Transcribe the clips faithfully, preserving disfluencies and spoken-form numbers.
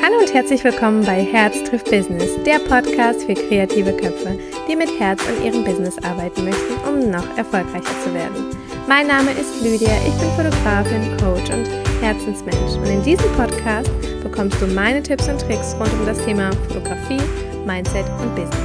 Hallo und herzlich willkommen bei Herz trifft Business, der Podcast für kreative Köpfe, die mit Herz an ihrem Business arbeiten möchten, um noch erfolgreicher zu werden. Mein Name ist Lydia, ich bin Fotografin, Coach und Herzensmensch und in diesem Podcast bekommst du meine Tipps und Tricks rund um das Thema Fotografie, Mindset und Business.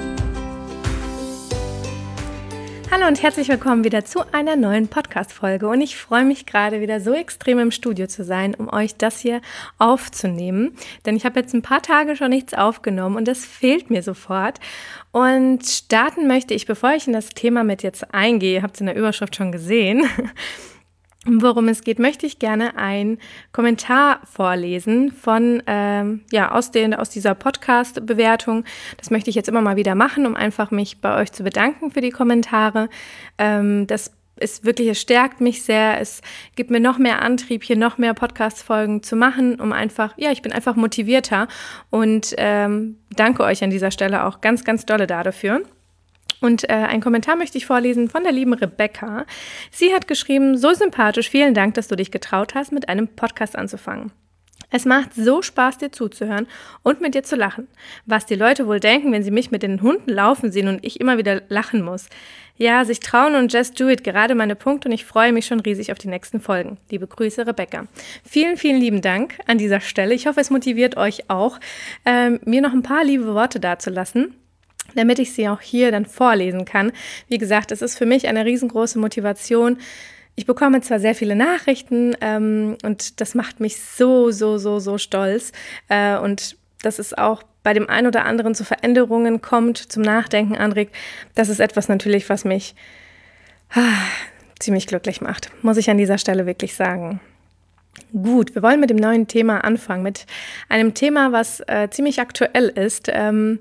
Hallo und herzlich willkommen wieder zu einer neuen Podcast-Folge und ich freue mich gerade wieder so extrem im Studio zu sein, um euch das hier aufzunehmen, denn ich habe jetzt ein paar Tage schon nichts aufgenommen und das fehlt mir sofort und starten möchte ich, bevor ich in das Thema mit jetzt eingehe, habt ihr in der Überschrift schon gesehen, worum es geht, möchte ich gerne einen Kommentar vorlesen von ähm, ja aus den aus dieser Podcast-Bewertung. Das möchte ich jetzt immer mal wieder machen, um einfach mich bei euch zu bedanken für die Kommentare. Ähm, das ist wirklich, es stärkt mich sehr. Es gibt mir noch mehr Antrieb, hier noch mehr Podcast-Folgen zu machen, um einfach, ja, ich bin einfach motivierter und ähm, danke euch an dieser Stelle auch ganz, ganz dolle dafür. Und äh, einen Kommentar möchte ich vorlesen von der lieben Rebecca. Sie hat geschrieben, so sympathisch, vielen Dank, dass du dich getraut hast, mit einem Podcast anzufangen. Es macht so Spaß, dir zuzuhören und mit dir zu lachen. Was die Leute wohl denken, wenn sie mich mit den Hunden laufen sehen und ich immer wieder lachen muss. Ja, sich trauen und just do it, gerade meine Punkte und ich freue mich schon riesig auf die nächsten Folgen. Liebe Grüße, Rebecca. Vielen, vielen lieben Dank an dieser Stelle. Ich hoffe, es motiviert euch auch, ähm, mir noch ein paar liebe Worte dazulassen, damit ich sie auch hier dann vorlesen kann. Wie gesagt, es ist für mich eine riesengroße Motivation. Ich bekomme zwar sehr viele Nachrichten ähm, und das macht mich so, so, so, so stolz. Äh, und dass es auch bei dem einen oder anderen zu Veränderungen kommt, zum Nachdenken anregt, das ist etwas natürlich, was mich ah, ziemlich glücklich macht, muss ich an dieser Stelle wirklich sagen. Gut, wir wollen mit dem neuen Thema anfangen, mit einem Thema, was äh, ziemlich aktuell ist. Ähm,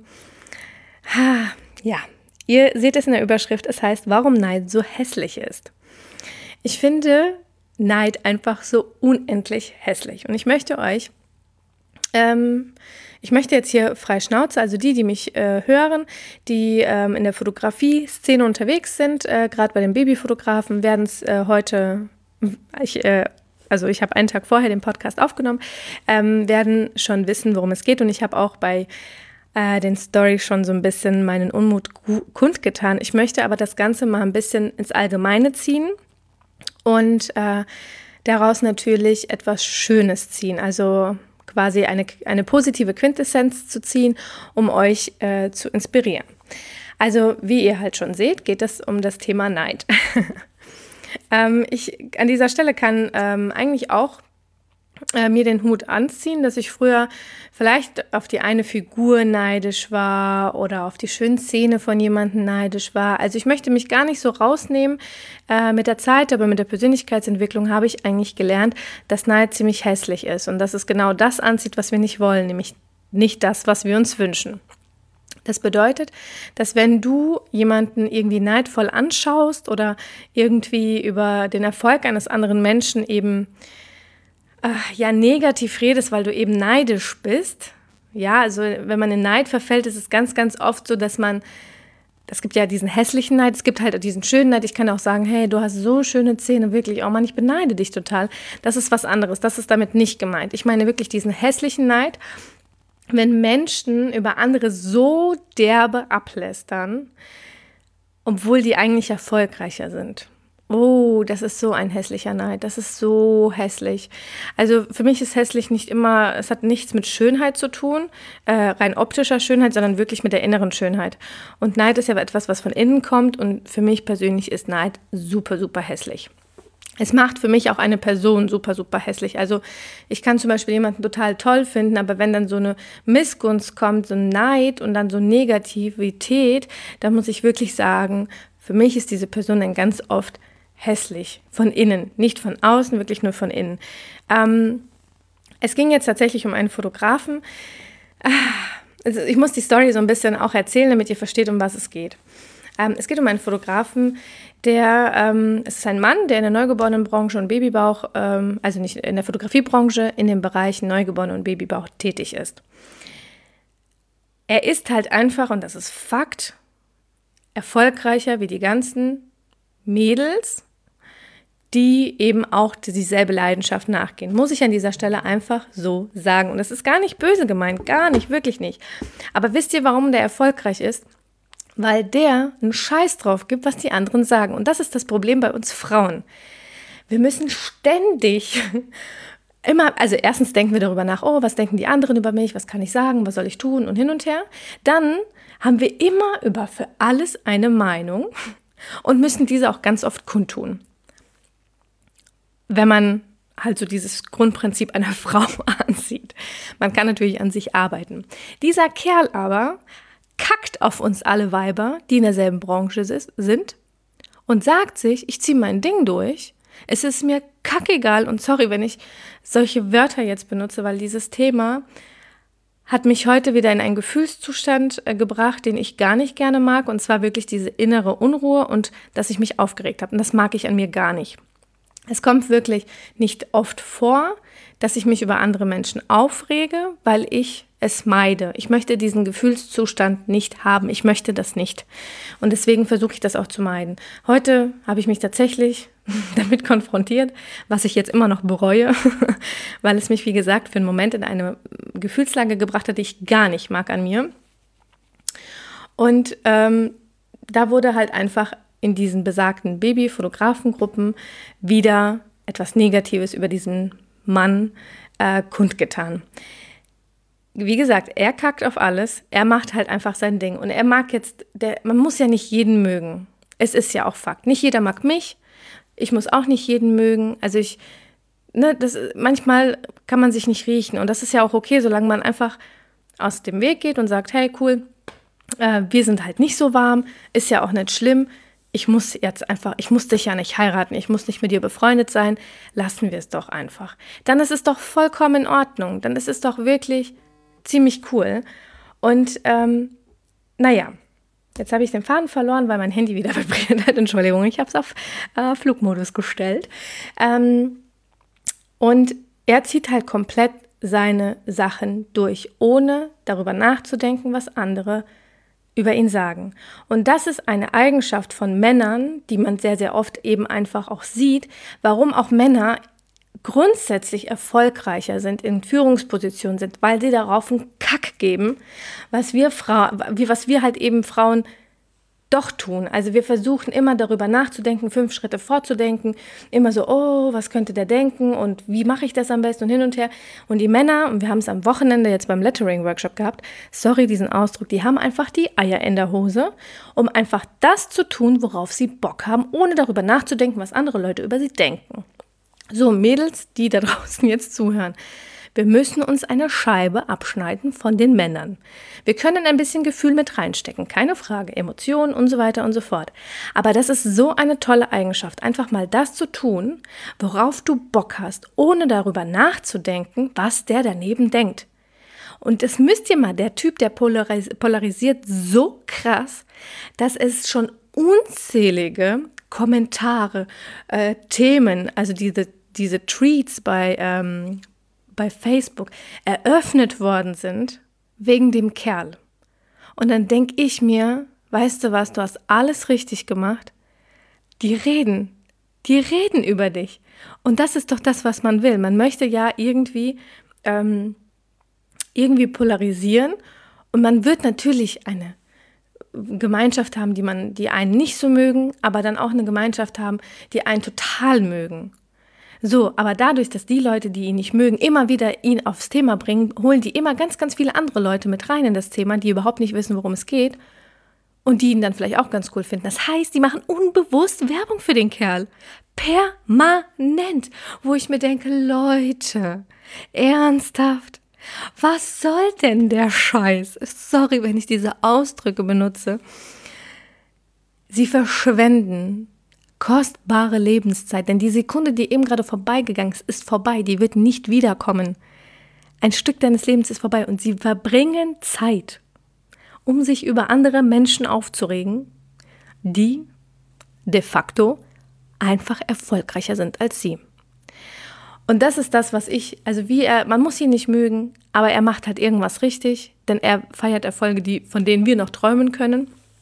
Ja, ihr seht es in der Überschrift, es heißt, warum Neid so hässlich ist. Ich finde Neid einfach so unendlich hässlich und ich möchte euch, ähm, ich möchte jetzt hier frei Schnauze, also die, die mich äh, hören, die ähm, in der Fotografie-Szene unterwegs sind, äh, gerade bei den Babyfotografen, werden es äh, heute, ich, äh, also ich habe einen Tag vorher den Podcast aufgenommen, ähm, werden schon wissen, worum es geht und ich habe auch bei Äh, den Storys schon so ein bisschen meinen Unmut kundgetan. Ich möchte aber das Ganze mal ein bisschen ins Allgemeine ziehen und äh, daraus natürlich etwas Schönes ziehen, also quasi eine, eine positive Quintessenz zu ziehen, um euch äh, zu inspirieren. Also wie ihr halt schon seht, geht es um das Thema Neid. ähm, ich an dieser Stelle kann ähm, eigentlich auch Äh, mir den Hut anziehen, dass ich früher vielleicht auf die eine Figur neidisch war oder auf die schönen Zähne von jemandem neidisch war. Also ich möchte mich gar nicht so rausnehmen äh, mit der Zeit, aber mit der Persönlichkeitsentwicklung habe ich eigentlich gelernt, dass Neid ziemlich hässlich ist und dass es genau das anzieht, was wir nicht wollen, nämlich nicht das, was wir uns wünschen. Das bedeutet, dass wenn du jemanden irgendwie neidvoll anschaust oder irgendwie über den Erfolg eines anderen Menschen eben ja, negativ redest, weil du eben neidisch bist. Ja, also wenn man in Neid verfällt, ist es ganz, ganz oft so, dass man, es gibt ja diesen hässlichen Neid, es gibt halt diesen schönen Neid. Ich kann auch sagen, hey, du hast so schöne Zähne, wirklich, oh Mann, ich beneide dich total. Das ist was anderes, das ist damit nicht gemeint. Ich meine wirklich diesen hässlichen Neid, wenn Menschen über andere so derbe ablästern, obwohl die eigentlich erfolgreicher sind. Oh, das ist so ein hässlicher Neid, das ist so hässlich. Also für mich ist hässlich nicht immer, es hat nichts mit Schönheit zu tun, äh, rein optischer Schönheit, sondern wirklich mit der inneren Schönheit. Und Neid ist ja etwas, was von innen kommt und für mich persönlich ist Neid super, super hässlich. Es macht für mich auch eine Person super, super hässlich. Also ich kann zum Beispiel jemanden total toll finden, aber wenn dann so eine Missgunst kommt, so ein Neid und dann so Negativität, dann muss ich wirklich sagen, für mich ist diese Person dann ganz oft hässlich, von innen, nicht von außen, wirklich nur von innen. Ähm, es ging jetzt tatsächlich um einen Fotografen. Also ich muss die Story so ein bisschen auch erzählen, damit ihr versteht, um was es geht. Ähm, es geht um einen Fotografen, der, ähm, es ist ein Mann, der in der Neugeborenenbranche und Babybauch, ähm, also nicht in der Fotografiebranche, in dem Bereich Neugeborene und Babybauch tätig ist. Er ist halt einfach, und das ist Fakt, erfolgreicher wie die ganzen Mädels, die eben auch dieselbe Leidenschaft nachgehen. Muss ich an dieser Stelle einfach so sagen. Und das ist gar nicht böse gemeint, gar nicht, wirklich nicht. Aber wisst ihr, warum der erfolgreich ist? Weil der einen Scheiß drauf gibt, was die anderen sagen. Und das ist das Problem bei uns Frauen. Wir müssen ständig immer, also erstens denken wir darüber nach, oh, was denken die anderen über mich, was kann ich sagen, was soll ich tun und hin und her. Dann haben wir immer über für alles eine Meinung und müssen diese auch ganz oft kundtun. Wenn man halt so dieses Grundprinzip einer Frau ansieht. Man kann natürlich an sich arbeiten. Dieser Kerl aber kackt auf uns alle Weiber, die in derselben Branche sind und sagt sich, ich ziehe mein Ding durch. Es ist mir kackegal und sorry, wenn ich solche Wörter jetzt benutze, weil dieses Thema hat mich heute wieder in einen Gefühlszustand äh, gebracht, den ich gar nicht gerne mag, und zwar wirklich diese innere Unruhe und dass ich mich aufgeregt habe. Und das mag ich an mir gar nicht. Es kommt wirklich nicht oft vor, dass ich mich über andere Menschen aufrege, weil ich es meide. Ich möchte diesen Gefühlszustand nicht haben. Ich möchte das nicht. Und deswegen versuche ich das auch zu meiden. Heute habe ich mich tatsächlich damit konfrontiert, was ich jetzt immer noch bereue, weil es mich, wie gesagt, für einen Moment in eine Gefühlslage gebracht hat, die ich gar nicht mag an mir. Und ähm, da wurde halt einfach in diesen besagten Baby-Fotografengruppen wieder etwas Negatives über diesen Mann äh, kundgetan. Wie gesagt, er kackt auf alles, er macht halt einfach sein Ding und er mag jetzt, der, man muss ja nicht jeden mögen. Es ist ja auch Fakt. Nicht jeder mag mich, ich muss auch nicht jeden mögen. Also ich, ne, das, manchmal kann man sich nicht riechen und das ist ja auch okay, solange man einfach aus dem Weg geht und sagt, hey, cool, äh, wir sind halt nicht so warm, ist ja auch nicht schlimm. Ich muss jetzt einfach, ich muss dich ja nicht heiraten, ich muss nicht mit dir befreundet sein, lassen wir es doch einfach. Dann ist es doch vollkommen in Ordnung, dann ist es doch wirklich ziemlich cool. Und ähm, naja, jetzt habe ich den Faden verloren, weil mein Handy wieder vibriert hat. Entschuldigung, ich habe es auf äh, Flugmodus gestellt. Ähm, und er zieht halt komplett seine Sachen durch, ohne darüber nachzudenken, was andere über ihn sagen. Und das ist eine Eigenschaft von Männern, die man sehr, sehr oft eben einfach auch sieht, warum auch Männer grundsätzlich erfolgreicher sind, in Führungspositionen sind, weil sie darauf einen Kack geben, was wir, Frau, wie, was wir halt eben Frauen doch tun. Also wir versuchen immer darüber nachzudenken, fünf Schritte vorzudenken, immer so, oh, was könnte der denken und wie mache ich das am besten und hin und her. Und die Männer, und wir haben es am Wochenende jetzt beim Lettering-Workshop gehabt, sorry, diesen Ausdruck, die haben einfach die Eier in der Hose, um einfach das zu tun, worauf sie Bock haben, ohne darüber nachzudenken, was andere Leute über sie denken. So, Mädels, die da draußen jetzt zuhören, wir müssen uns eine Scheibe abschneiden von den Männern. Wir können ein bisschen Gefühl mit reinstecken, keine Frage, Emotionen und so weiter und so fort. Aber das ist so eine tolle Eigenschaft, einfach mal das zu tun, worauf du Bock hast, ohne darüber nachzudenken, was der daneben denkt. Und das müsst ihr mal, der Typ, der polaris- polarisiert so krass, dass es schon unzählige Kommentare, äh, Themen, also diese, diese Tweets bei, ähm, bei Facebook eröffnet worden sind wegen dem Kerl. Und dann denke ich mir, weißt du was, du hast alles richtig gemacht. Die reden, die reden über dich. Und das ist doch das, was man will. Man möchte ja irgendwie, ähm, irgendwie polarisieren und man wird natürlich eine Gemeinschaft haben, die man, die einen nicht so mögen, aber dann auch eine Gemeinschaft haben, die einen total mögen. So, aber dadurch, dass die Leute, die ihn nicht mögen, immer wieder ihn aufs Thema bringen, holen die immer ganz, ganz viele andere Leute mit rein in das Thema, die überhaupt nicht wissen, worum es geht und die ihn dann vielleicht auch ganz cool finden. Das heißt, die machen unbewusst Werbung für den Kerl. Permanent. Wo ich mir denke, Leute, ernsthaft? Was soll denn der Scheiß? Sorry, wenn ich diese Ausdrücke benutze. Sie verschwenden kostbare Lebenszeit, denn die Sekunde, die eben gerade vorbeigegangen ist, ist vorbei, die wird nicht wiederkommen. Ein Stück deines Lebens ist vorbei und sie verbringen Zeit, um sich über andere Menschen aufzuregen, die de facto einfach erfolgreicher sind als sie. Und das ist das, was ich, also wie er, man muss ihn nicht mögen, aber er macht halt irgendwas richtig, denn er feiert Erfolge, die, von denen wir noch träumen können.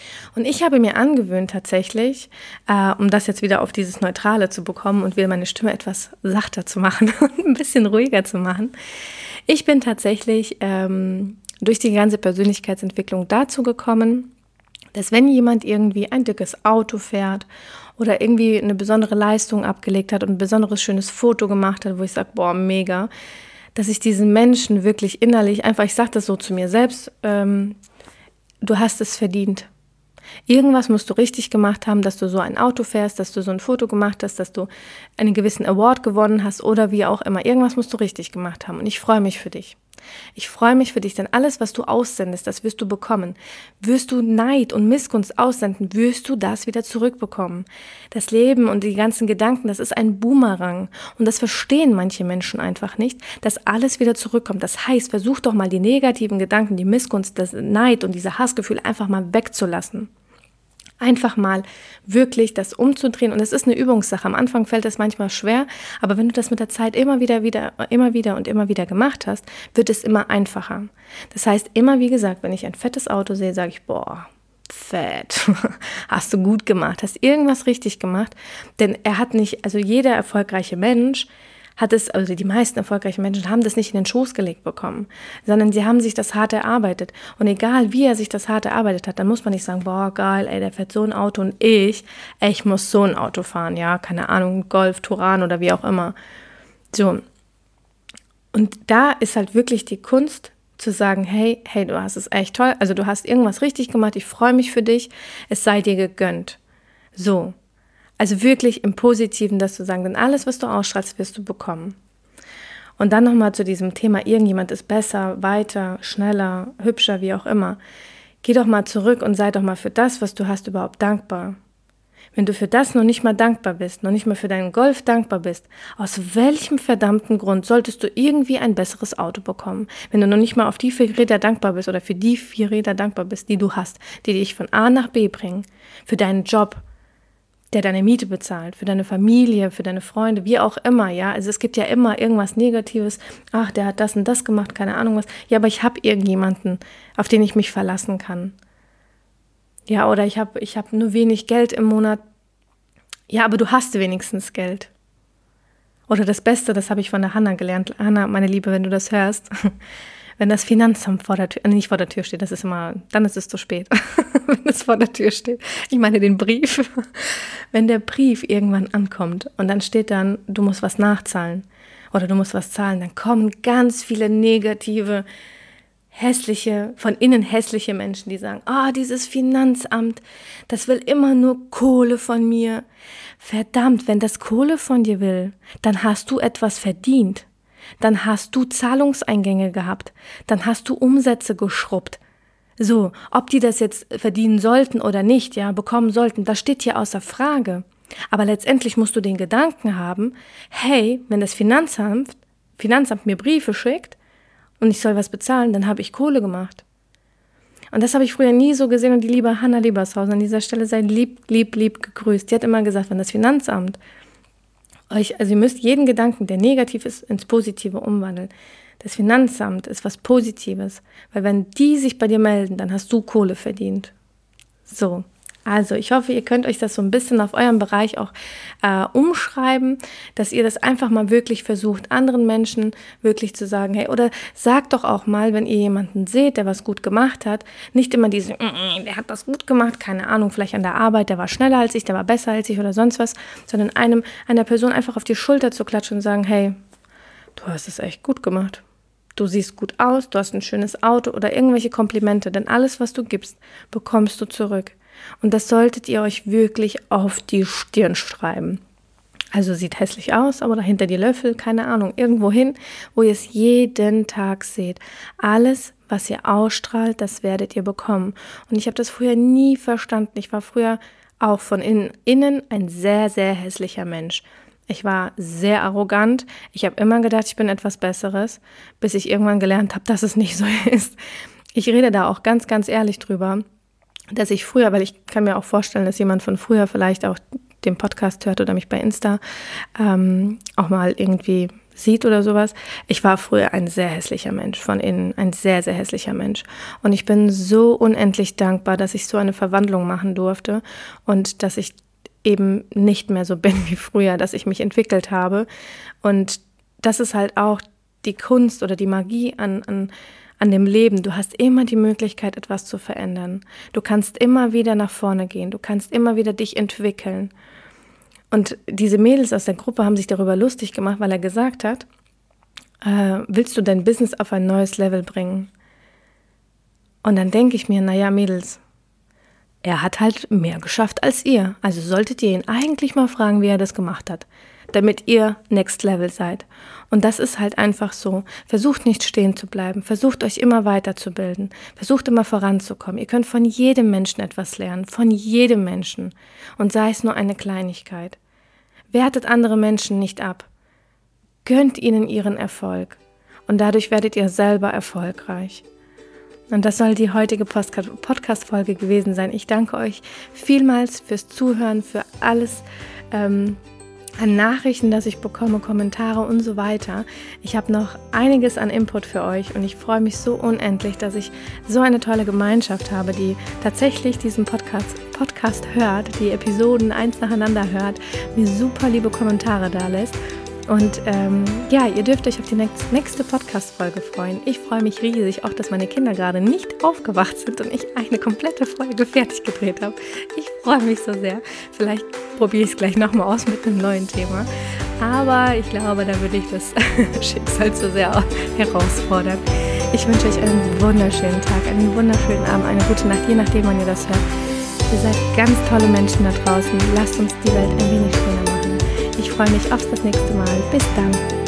Und ich habe mir angewöhnt tatsächlich, äh, um das jetzt wieder auf dieses Neutrale zu bekommen und wieder meine Stimme etwas sachter zu machen und ein bisschen ruhiger zu machen. Ich bin tatsächlich ähm, durch die ganze Persönlichkeitsentwicklung dazu gekommen, dass wenn jemand irgendwie ein dickes Auto fährt oder irgendwie eine besondere Leistung abgelegt hat und ein besonderes schönes Foto gemacht hat, wo ich sage, boah, mega, dass ich diesen Menschen wirklich innerlich einfach, ich sage das so zu mir selbst, ähm, du hast es verdient. Irgendwas musst du richtig gemacht haben, dass du so ein Auto fährst, dass du so ein Foto gemacht hast, dass du einen gewissen Award gewonnen hast oder wie auch immer. Irgendwas musst du richtig gemacht haben und ich freue mich für dich. Ich freue mich für dich, denn alles, was du aussendest, das wirst du bekommen. Wirst du Neid und Missgunst aussenden, wirst du das wieder zurückbekommen. Das Leben und die ganzen Gedanken, das ist ein Boomerang. Und das verstehen manche Menschen einfach nicht, dass alles wieder zurückkommt. Das heißt, versuch doch mal die negativen Gedanken, die Missgunst, das Neid und diese Hassgefühle einfach mal wegzulassen. Einfach mal wirklich das umzudrehen und es ist eine Übungssache. Am Anfang fällt es manchmal schwer, aber wenn du das mit der Zeit immer wieder, wieder, immer wieder und immer wieder gemacht hast, wird es immer einfacher. Das heißt, immer wie gesagt, wenn ich ein fettes Auto sehe, sage ich, boah, fett, hast du gut gemacht, hast irgendwas richtig gemacht, denn er hat nicht, also jeder erfolgreiche Mensch hat es, also die meisten erfolgreichen Menschen haben das nicht in den Schoß gelegt bekommen, sondern sie haben sich das hart erarbeitet. Und egal, wie er sich das hart erarbeitet hat, dann muss man nicht sagen, boah, geil, ey, der fährt so ein Auto und ich, ey, ich muss so ein Auto fahren, ja, keine Ahnung, Golf, Touran oder wie auch immer. So. Und da ist halt wirklich die Kunst, zu sagen, hey, hey, du hast es echt toll, also du hast irgendwas richtig gemacht, ich freue mich für dich, es sei dir gegönnt. So. Also wirklich im Positiven, dass du sagen, denn alles, was du ausstrahlst, wirst du bekommen. Und dann nochmal zu diesem Thema, irgendjemand ist besser, weiter, schneller, hübscher, wie auch immer. Geh doch mal zurück und sei doch mal für das, was du hast, überhaupt dankbar. Wenn du für das noch nicht mal dankbar bist, noch nicht mal für deinen Golf dankbar bist, aus welchem verdammten Grund solltest du irgendwie ein besseres Auto bekommen? Wenn du noch nicht mal auf die vier Räder dankbar bist oder für die vier Räder dankbar bist, die du hast, die dich von A nach B bringen, für deinen Job, der deine Miete bezahlt, für deine Familie, für deine Freunde, wie auch immer, ja. Also es gibt ja immer irgendwas Negatives. Ach, der hat das und das gemacht, keine Ahnung was. Ja, aber ich habe irgendjemanden, auf den ich mich verlassen kann. Ja, oder ich habe ich hab nur wenig Geld im Monat. Ja, aber du hast wenigstens Geld. Oder das Beste, das habe ich von der Hanna gelernt. Hanna, meine Liebe, wenn du das hörst, wenn das Finanzamt vor der Tür, nicht vor der Tür steht, das ist immer, dann ist es zu spät, wenn es vor der Tür steht. Ich meine den Brief. Wenn der Brief irgendwann ankommt und dann steht dann, du musst was nachzahlen oder du musst was zahlen, dann kommen ganz viele negative, hässliche, von innen hässliche Menschen, die sagen, ah, oh, dieses Finanzamt, das will immer nur Kohle von mir. Verdammt, wenn das Kohle von dir will, dann hast du etwas verdient. Dann hast du Zahlungseingänge gehabt, dann hast du Umsätze geschrubbt. So, ob die das jetzt verdienen sollten oder nicht, ja, bekommen sollten, das steht hier außer Frage. Aber letztendlich musst du den Gedanken haben, hey, wenn das Finanzamt, Finanzamt mir Briefe schickt und ich soll was bezahlen, dann habe ich Kohle gemacht. Und das habe ich früher nie so gesehen und die liebe Hanna Liebershausen an dieser Stelle sei lieb, lieb, lieb gegrüßt. Die hat immer gesagt, wenn das Finanzamt euch, also ihr müsst jeden Gedanken, der negativ ist, ins Positive umwandeln. Das Finanzamt ist was Positives, weil wenn die sich bei dir melden, dann hast du Kohle verdient. So, also ich hoffe, ihr könnt euch das so ein bisschen auf eurem Bereich auch äh, umschreiben, dass ihr das einfach mal wirklich versucht, anderen Menschen wirklich zu sagen, hey, oder sagt doch auch mal, wenn ihr jemanden seht, der was gut gemacht hat, nicht immer diese, mm, der hat das gut gemacht, keine Ahnung, vielleicht an der Arbeit, der war schneller als ich, der war besser als ich oder sonst was, sondern einem, einer Person einfach auf die Schulter zu klatschen und sagen, hey, du hast es echt gut gemacht. Du siehst gut aus, du hast ein schönes Auto oder irgendwelche Komplimente, denn alles, was du gibst, bekommst du zurück. Und das solltet ihr euch wirklich auf die Stirn schreiben. Also sieht hässlich aus, aber dahinter die Löffel, keine Ahnung, irgendwo hin, wo ihr es jeden Tag seht. Alles, was ihr ausstrahlt, das werdet ihr bekommen. Und ich habe das früher nie verstanden. Ich war früher auch von innen, innen ein sehr, sehr hässlicher Mensch. Ich war sehr arrogant. Ich habe immer gedacht, ich bin etwas Besseres, bis ich irgendwann gelernt habe, dass es nicht so ist. Ich rede da auch ganz, ganz ehrlich drüber, dass ich früher, weil ich kann mir auch vorstellen, dass jemand von früher vielleicht auch den Podcast hört oder mich bei Insta ähm, auch mal irgendwie sieht oder sowas. Ich war früher ein sehr hässlicher Mensch, von innen, ein sehr, sehr hässlicher Mensch. Und ich bin so unendlich dankbar, dass ich so eine Verwandlung machen durfte und dass ich eben nicht mehr so bin wie früher, dass ich mich entwickelt habe. Und das ist halt auch die Kunst oder die Magie an, an, an dem Leben. Du hast immer die Möglichkeit, etwas zu verändern. Du kannst immer wieder nach vorne gehen. Du kannst immer wieder dich entwickeln. Und diese Mädels aus der Gruppe haben sich darüber lustig gemacht, weil er gesagt hat, äh, willst du dein Business auf ein neues Level bringen? Und dann denke ich mir, naja, Mädels, er hat halt mehr geschafft als ihr. Also solltet ihr ihn eigentlich mal fragen, wie er das gemacht hat, damit ihr Next Level seid. Und das ist halt einfach so. Versucht nicht stehen zu bleiben. Versucht euch immer weiterzubilden. Versucht immer voranzukommen. Ihr könnt von jedem Menschen etwas lernen. Von jedem Menschen. Und sei es nur eine Kleinigkeit. Wertet andere Menschen nicht ab. Gönnt ihnen ihren Erfolg. Und dadurch werdet ihr selber erfolgreich. Und das soll die heutige Podcast-Folge gewesen sein. Ich danke euch vielmals fürs Zuhören, für alles ähm, an Nachrichten, das ich bekomme, Kommentare und so weiter. Ich habe noch einiges an Input für euch und ich freue mich so unendlich, dass ich so eine tolle Gemeinschaft habe, die tatsächlich diesen Podcast, Podcast hört, die Episoden eins nacheinander hört, mir super liebe Kommentare da lässt. Und ähm, ja, ihr dürft euch auf die nächste Podcast-Folge freuen. Ich freue mich riesig, auch dass meine Kinder gerade nicht aufgewacht sind und ich eine komplette Folge fertig gedreht habe. Ich freue mich so sehr. Vielleicht probiere ich es gleich nochmal aus mit einem neuen Thema. Aber ich glaube, da würde ich das Schicksal zu sehr herausfordern. Ich wünsche euch einen wunderschönen Tag, einen wunderschönen Abend, eine gute Nacht, je nachdem, wann ihr das hört. Ihr seid ganz tolle Menschen da draußen. Lasst uns die Welt ein wenig schöner machen. Ich freue mich auf das nächste Mal. Bis dann.